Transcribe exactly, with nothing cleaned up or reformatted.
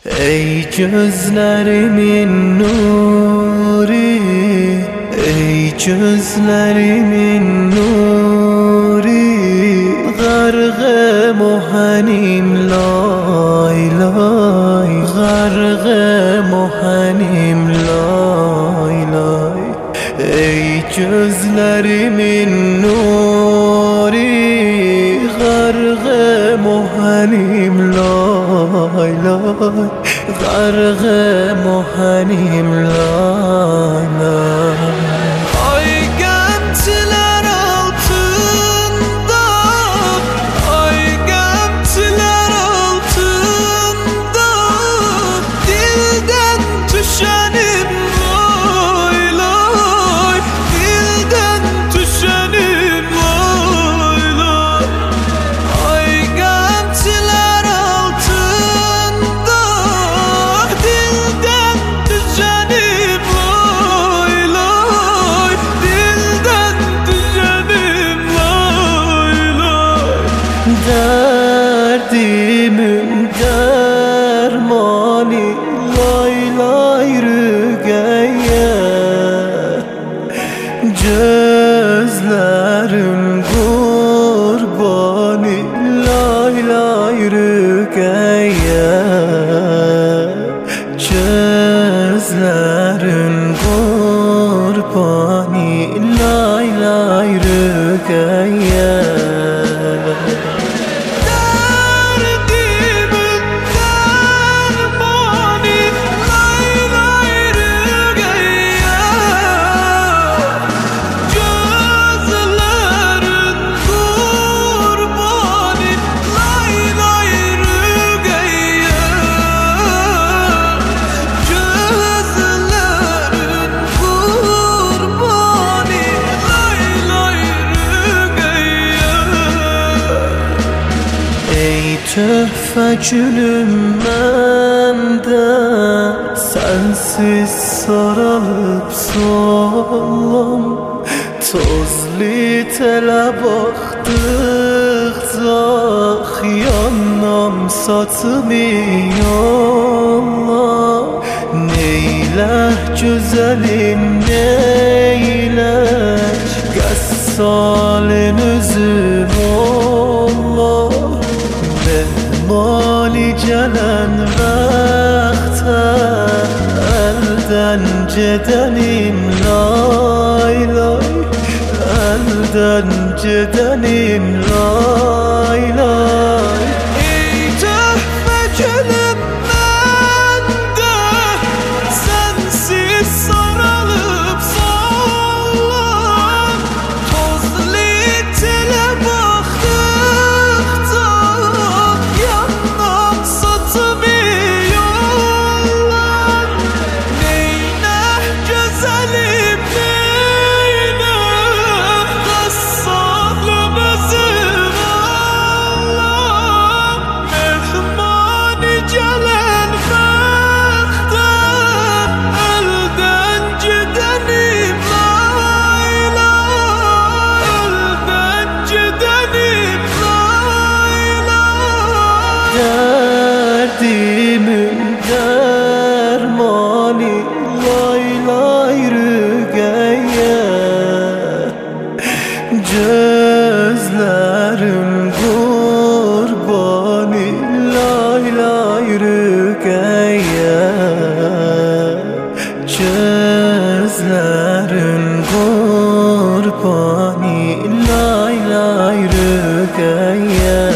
Ey gözlerimin nuri, ey gözlerimin nuri, Gargı muhanim lay lay, Gargı muhanim lay lay. Ey gözlerimin nuri, Gargı muhanim lay lay, Gargı muhanim lay lay. Ay gemtiler altında, ay gemtiler altında, dilden düşenim lay lay, dilden düşenim lay lay. Ay gemtiler altında, dilden düşenim lay lay, dilden düşenim lay lay. Derdimin dermanı lay lay rügeye, gözlerin kurbanı lay lay rügeye, gözlerin kurbanı lay lay rügeye. Töhfe gülüm mende, sensiz saralıp solum, tozlu tele baktıkça yanam satımı yolla. Neyle güzelim neyle, gassalin üzüm olla. Mali gelen vakte elden gidenim lay lay, elden gidenim lay lay. Ey töhfe gülüm mende, sensiz saralıp solum, tozlu tele baktıkça yanam satımı yolla. Neyne güzelim neyne, gassalım özüm Allah. Mehmani gelen vakte elden gidenim lay lay, elden gidenim lay lay. Derdimin dermanı lay lay rügeye, gözlerin kurbanı lay lay rügeye, gözlerin kurbanı lay lay rügeye.